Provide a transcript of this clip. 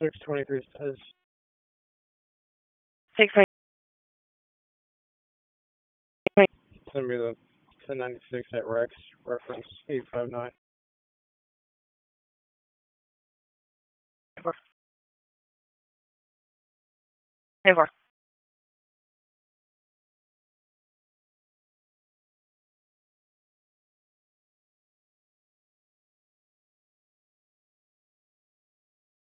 623 says. 623. Send me the 1096 at Rex, reference 859. Over.